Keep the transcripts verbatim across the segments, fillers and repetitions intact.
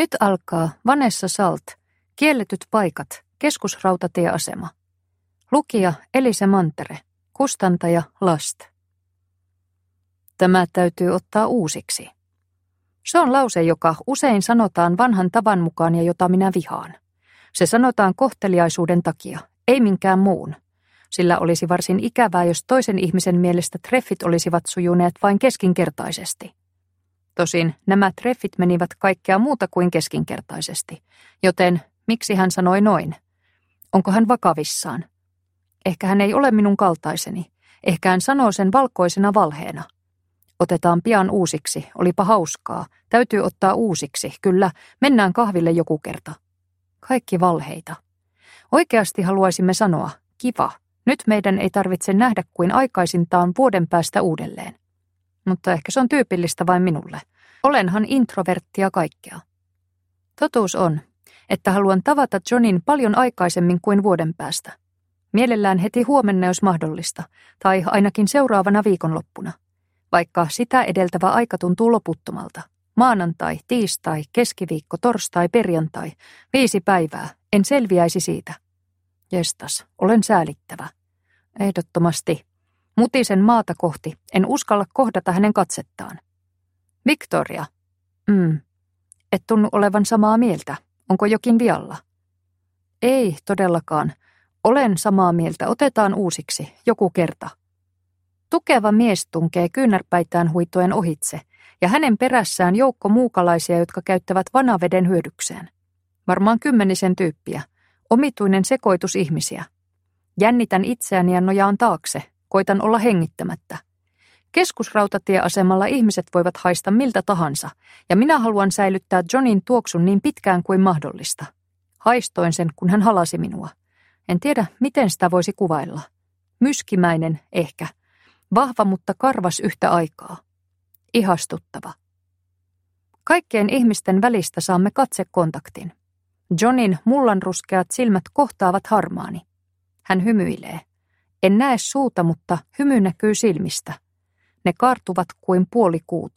Nyt alkaa Vanessa Salt, Kielletyt paikat, Keskusrautatieasema. Lukija Elise Mantere, kustantaja Last. Tämä täytyy ottaa uusiksi. Se on lause, joka usein sanotaan vanhan tavan mukaan ja jota minä vihaan. Se sanotaan kohteliaisuuden takia, ei minkään muun. Sillä olisi varsin ikävää, jos toisen ihmisen mielestä treffit olisivat sujuneet vain keskinkertaisesti. Tosin nämä treffit menivät kaikkea muuta kuin keskinkertaisesti, joten miksi hän sanoi noin? Onko hän vakavissaan? Ehkä hän ei ole minun kaltaiseni. Ehkä hän sanoo sen valkoisena valheena. Otetaan pian uusiksi, olipa hauskaa. Täytyy ottaa uusiksi, kyllä, mennään kahville joku kerta. Kaikki valheita. Oikeasti haluaisimme sanoa, kiva, nyt meidän ei tarvitse nähdä kuin aikaisintaan vuoden päästä uudelleen. Mutta ehkä se on tyypillistä vain minulle. Olenhan introverttia kaikkea. Totuus on, että haluan tavata Johnin paljon aikaisemmin kuin vuoden päästä. Mielellään heti huomenna, jos mahdollista, tai ainakin seuraavana viikonloppuna. Vaikka sitä edeltävä aika tuntuu loputtomalta. Maanantai, tiistai, keskiviikko, torstai, perjantai, viisi päivää, en selviäisi siitä. Jestas, olen säälittävä. Ehdottomasti. Mutisen maata kohti, en uskalla kohdata hänen katsettaan. Victoria. Mm. Et tunnu olevan samaa mieltä. Onko jokin vialla? Ei, todellakaan. Olen samaa mieltä. Otetaan uusiksi. Joku kerta. Tukeva mies tunkee kyynärpäitään huitoen ohitse, ja hänen perässään joukko muukalaisia, jotka käyttävät vanaveden hyödykseen. Varmaan kymmenisen tyyppiä. Omituinen sekoitus ihmisiä. Jännitän itseäni ja nojaan taakse. Koitan olla hengittämättä. Keskusrautatieasemalla ihmiset voivat haista miltä tahansa, ja minä haluan säilyttää Johnin tuoksun niin pitkään kuin mahdollista. Haistoin sen, kun hän halasi minua. En tiedä, miten sitä voisi kuvailla. Myskimäinen, ehkä. Vahva, mutta karvas yhtä aikaa. Ihastuttava. Kaikkien ihmisten välistä saamme katsekontaktin. Johnin mullanruskeat silmät kohtaavat harmaani. Hän hymyilee. En näe suuta, mutta hymy näkyy silmistä. Ne kaartuvat kuin puolikuut.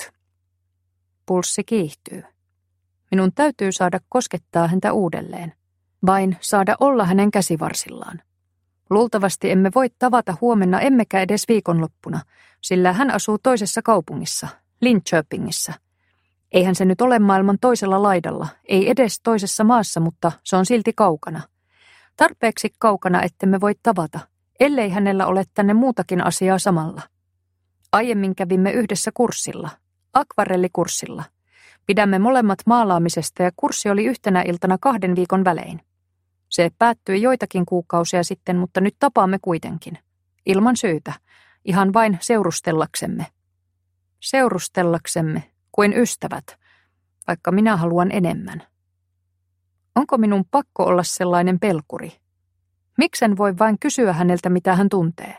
Pulssi kiihtyy. Minun täytyy saada koskettaa häntä uudelleen. Vain saada olla hänen käsivarsillaan. Luultavasti emme voi tavata huomenna emmekä edes viikonloppuna, sillä hän asuu toisessa kaupungissa, Linköpingissä. Eihän se nyt ole maailman toisella laidalla, ei edes toisessa maassa, mutta se on silti kaukana. Tarpeeksi kaukana, ettemme voi tavata, ellei hänellä ole tänne muutakin asiaa samalla. Aiemmin kävimme yhdessä kurssilla, akvarellikurssilla. Pidämme molemmat maalaamisesta ja kurssi oli yhtenä iltana kahden viikon välein. Se päättyi joitakin kuukausia sitten, mutta nyt tapaamme kuitenkin. Ilman syytä, ihan vain seurustellaksemme. Seurustellaksemme, kuin ystävät, vaikka minä haluan enemmän. Onko minun pakko olla sellainen pelkuri? Miksen voi vain kysyä häneltä, mitä hän tuntee?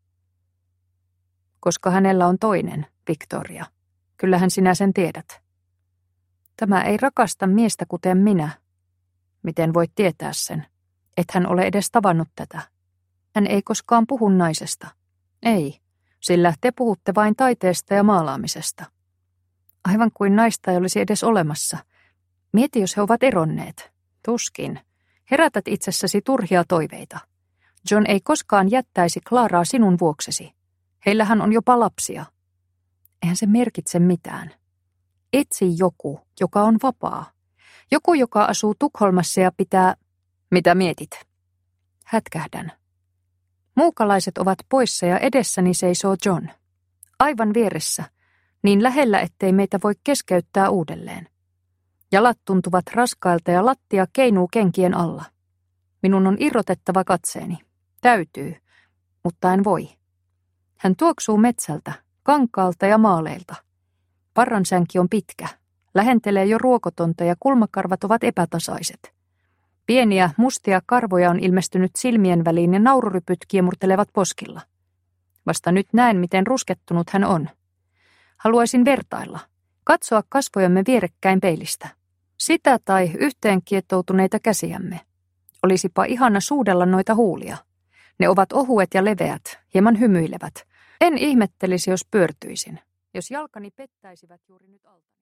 Koska hänellä on toinen, Victoria. Kyllähän sinä sen tiedät. Tämä ei rakasta miestä kuten minä. Miten voit tietää sen? Et hän ole edes tavannut tätä. Hän ei koskaan puhu naisesta. Ei, sillä te puhutte vain taiteesta ja maalaamisesta. Aivan kuin naista ei olisi edes olemassa. Mieti, jos he ovat eronneet. Tuskin. Herätät itsessäsi turhia toiveita. John ei koskaan jättäisi Claraa sinun vuoksesi. Heillähän on jopa lapsia. Eihän se merkitse mitään. Etsi joku, joka on vapaa. Joku, joka asuu Tukholmassa ja pitää... Mitä mietit? Hätkähdän. Muukalaiset ovat poissa ja edessäni seisoo John. Aivan vieressä, niin lähellä, ettei meitä voi keskeyttää uudelleen. Jalat tuntuvat raskailta ja lattia keinuu kenkien alla. Minun on irrotettava katseeni. Täytyy, mutta en voi. Hän tuoksuu metsältä, kankaalta ja maaleilta. Parransänki on pitkä. Lähentelee jo ruokotonta ja kulmakarvat ovat epätasaiset. Pieniä, mustia karvoja on ilmestynyt silmien väliin ja naururypyt kiemurtelevat poskilla. Vasta nyt näen, miten ruskettunut hän on. Haluaisin vertailla. Katsoa kasvojamme vierekkäin peilistä. Sitä tai yhteen kietoutuneita käsiämme. Olisipa ihana suudella noita huulia. Ne ovat ohuet ja leveät, hieman hymyilevät. En ihmettelisi, jos pyörtyisin. Jos jalkani pettäisivät juuri nyt alta.